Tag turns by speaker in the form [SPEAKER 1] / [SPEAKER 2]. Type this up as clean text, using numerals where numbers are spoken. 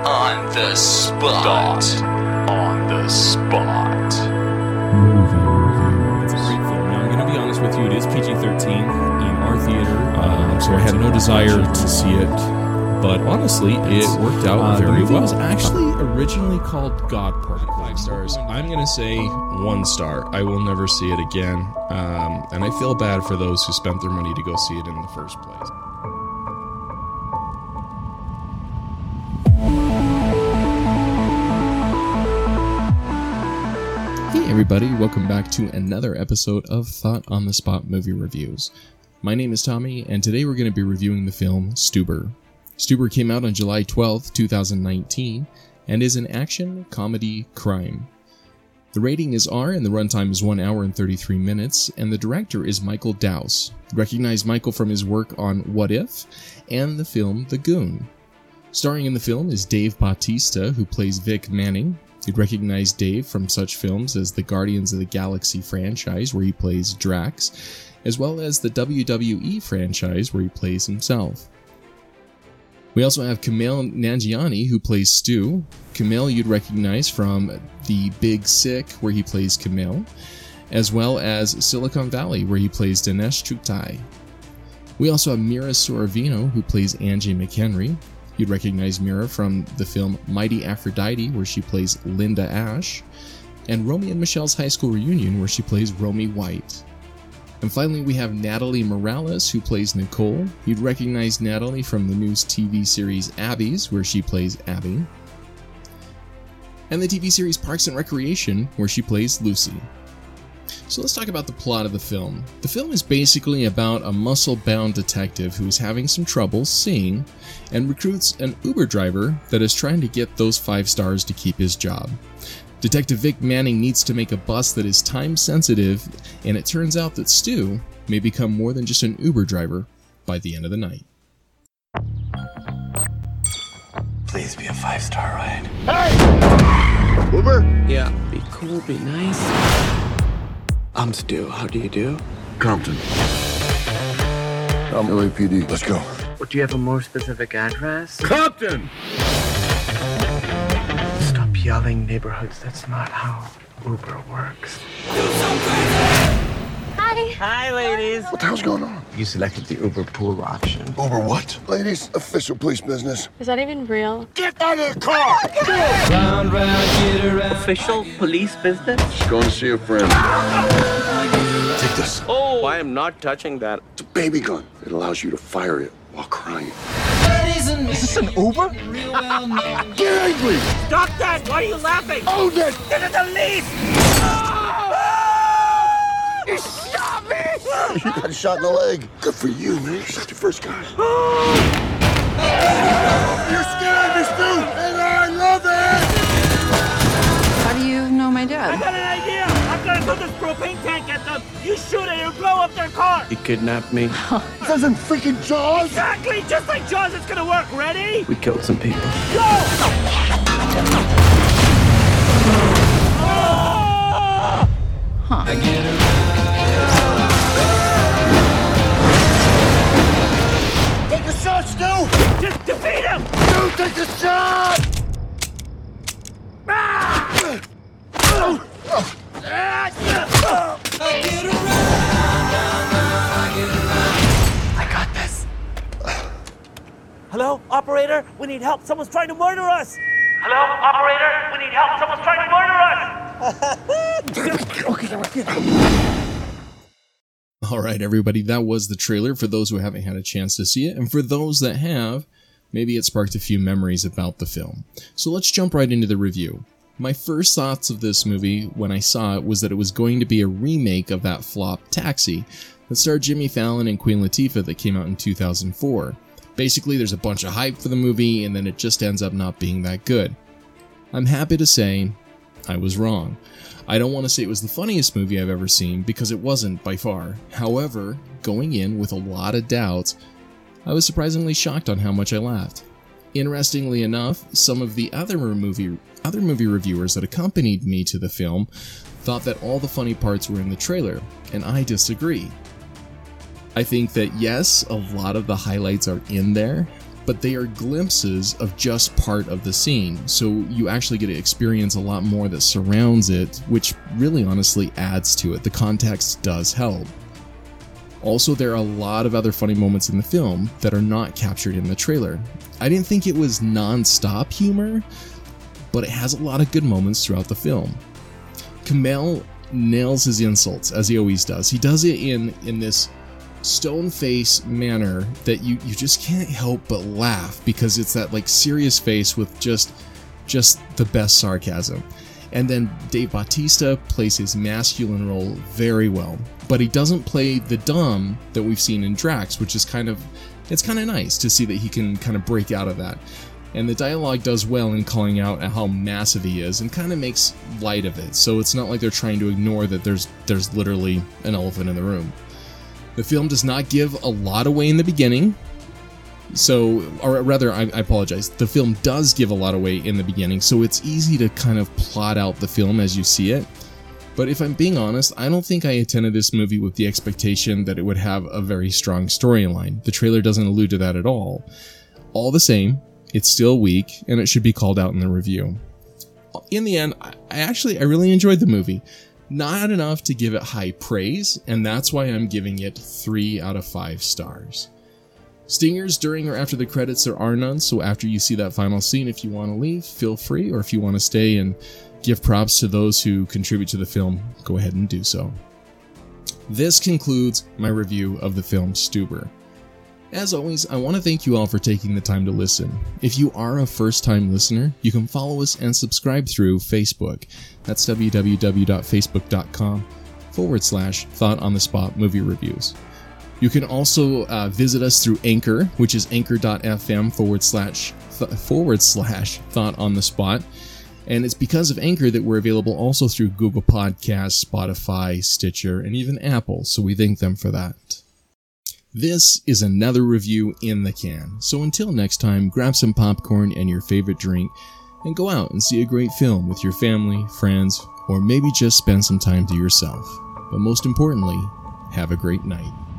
[SPEAKER 1] On the spot. On the spot.
[SPEAKER 2] Movie review. It's a great film. Now, I'm going to be honest with you, it is PG-13 in our theater, so I had no desire to see it. But honestly, it worked out very well. The movie was actually originally called God Party. 5 stars. I'm going to say 1 star. I will never see it again. And I feel bad for those who spent their money to go see it in the first place. Hey everybody, welcome back to another episode of Thought on the Spot Movie Reviews. My name is Tommy, and today we're going to be reviewing the film Stuber. Stuber came out on July 12th, 2019, and is an action, comedy, crime. The rating is R, and the runtime is 1 hour and 33 minutes, and the director is Michael Dowse. Recognize Michael from his work on What If, and the film The Goon. Starring in the film is Dave Bautista, who plays Vic Manning. You'd recognize Dave from such films as the Guardians of the Galaxy franchise, where he plays Drax, as well as the WWE franchise, where he plays himself. We also have Kumail Nanjiani, who plays Stu. Kumail you'd recognize from The Big Sick, where he plays Kumail, as well as Silicon Valley, where he plays Dinesh Chugtai. We also have Mira Sorvino, who plays Angie McHenry. You'd recognize Mira from the film Mighty Aphrodite, where she plays Linda Ash, and Romy and Michelle's High School Reunion, where she plays Romy White. And finally, we have Natalie Morales, who plays Nicole. You'd recognize Natalie from the new TV series Abby's, where she plays Abby, and the TV series Parks and Recreation, where she plays Lucy. So let's talk about the plot of the film. The film is basically about a muscle-bound detective who is having some trouble seeing and recruits an Uber driver that is trying to get those 5 stars to keep his job. Detective Vic Manning needs to make a bus that is time-sensitive, and it turns out that Stu may become more than just an Uber driver by the end of the night.
[SPEAKER 1] Please be a 5-star ride.
[SPEAKER 3] Hey! Uber?
[SPEAKER 4] Yeah, be cool, be nice. I'm Stu. How do you do?
[SPEAKER 3] Compton. I'm LAPD. Let's go.
[SPEAKER 4] Well, do you have a more specific address?
[SPEAKER 3] Compton!
[SPEAKER 4] Stop yelling, neighborhoods. That's not how Uber works.
[SPEAKER 5] Hi.
[SPEAKER 4] Hi, ladies.
[SPEAKER 3] What the hell's going on?
[SPEAKER 4] You selected the Uber pool option.
[SPEAKER 3] Uber what? Ladies, official police business.
[SPEAKER 5] Is that even real?
[SPEAKER 3] Get out of the car!
[SPEAKER 4] Official police business?
[SPEAKER 3] Just going to see a friend. Take this.
[SPEAKER 4] Oh, I am not touching that.
[SPEAKER 3] It's a baby gun. It allows you to fire it while crying.
[SPEAKER 4] Is this an Uber?
[SPEAKER 3] Get angry!
[SPEAKER 4] Stop that! Why are you laughing?
[SPEAKER 3] Own it!
[SPEAKER 4] This is the lease!
[SPEAKER 3] You shot me! You got shot in the leg. Good for you, man. You shot your first guy. You're scared me, Stu! And I love it!
[SPEAKER 5] How do you know my
[SPEAKER 6] I
[SPEAKER 5] dad?
[SPEAKER 6] got an idea! I'm gonna put this propane tank at them! You shoot it and blow up their car!
[SPEAKER 4] He kidnapped me.
[SPEAKER 3] This isn't freaking Jaws!
[SPEAKER 6] Exactly! Just like Jaws, it's gonna work! Ready?
[SPEAKER 4] We killed some people.
[SPEAKER 6] Go!
[SPEAKER 3] Take the shot, Stu!
[SPEAKER 6] Just defeat him!
[SPEAKER 3] Stu, take the shot!
[SPEAKER 4] I got this.
[SPEAKER 6] Hello? Operator? We need help! Someone's trying to murder us! Hello? Operator? We need help! Someone's trying to murder us!
[SPEAKER 2] Alright everybody, that was the trailer for those who haven't had a chance to see it, and for those that have, maybe it sparked a few memories about the film. So let's jump right into the review. My first thoughts of this movie when I saw it was that it was going to be a remake of that flop Taxi that starred Jimmy Fallon and Queen Latifah that came out in 2004. Basically, there's a bunch of hype for the movie and then it just ends up not being that good. I'm happy to say I was wrong. I don't want to say it was the funniest movie I've ever seen because it wasn't by far. However, going in with a lot of doubts, I was surprisingly shocked on how much I laughed. Interestingly enough, some of the other movie reviewers that accompanied me to the film thought that all the funny parts were in the trailer, and I disagree. I think that yes, a lot of the highlights are in there, but they are glimpses of just part of the scene, so you actually get to experience a lot more that surrounds it, which really honestly adds to it. The context does help. Also, there are a lot of other funny moments in the film that are not captured in the trailer. I didn't think it was non-stop humor, but it has a lot of good moments throughout the film. Kumail nails his insults, as he always does. He does it in this stone-face manner that you just can't help but laugh, because it's that like serious face with just the best sarcasm. And then Dave Bautista plays his masculine role very well, but he doesn't play the dumb that we've seen in Drax, which is kind of nice to see that he can kind of break out of that. And the dialogue does well in calling out how massive he is and kind of makes light of it, so it's not like they're trying to ignore that there's literally an elephant in the room. The film does not give a lot away in the beginning, or rather, I apologize. The film does give a lot away in the beginning, so it's easy to kind of plot out the film as you see it. But if I'm being honest, I don't think I attended this movie with the expectation that it would have a very strong storyline. The trailer doesn't allude to that at all. All the same, it's still weak, and it should be called out in the review. In the end, I really enjoyed the movie. Not enough to give it high praise, and that's why I'm giving it 3 out of 5 stars. Stingers during or after the credits, there are none, so after you see that final scene, if you want to leave, feel free, or if you want to stay and give props to those who contribute to the film, go ahead and do so. This concludes my review of the film Stuber. As always, I want to thank you all for taking the time to listen. If you are a first-time listener, you can follow us and subscribe through Facebook. That's www.facebook.com/Thought on the Spot Movie Reviews. You can also visit us through Anchor, which is anchor.fm/Thought on the Spot. And it's because of Anchor that we're available also through Google Podcasts, Spotify, Stitcher, and even Apple, so we thank them for that. This is another review in the can, so until next time, grab some popcorn and your favorite drink, and go out and see a great film with your family, friends, or maybe just spend some time to yourself. But most importantly, have a great night.